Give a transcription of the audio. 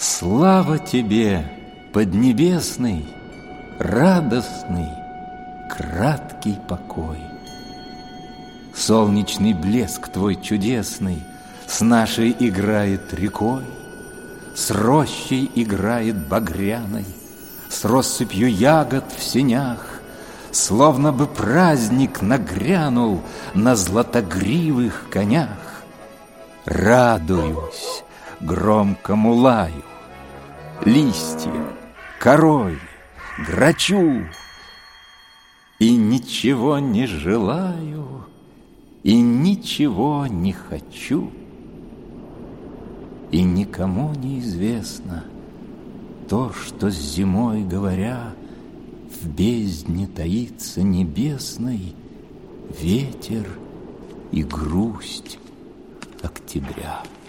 Слава тебе, поднебесный, радостный, краткий покой. Солнечный блеск твой чудесный с нашей играет рекой, с рощей играет багряной, с россыпью ягод в сенях, словно бы праздник нагрянул на златогривых конях. Радуюсь громкому лаю, листьям, корове, грачу, и ничего не желаю, и ничего не хочу, и никому не известно то, что с зимой говоря в бездне таится небесной ветер и грусть октября.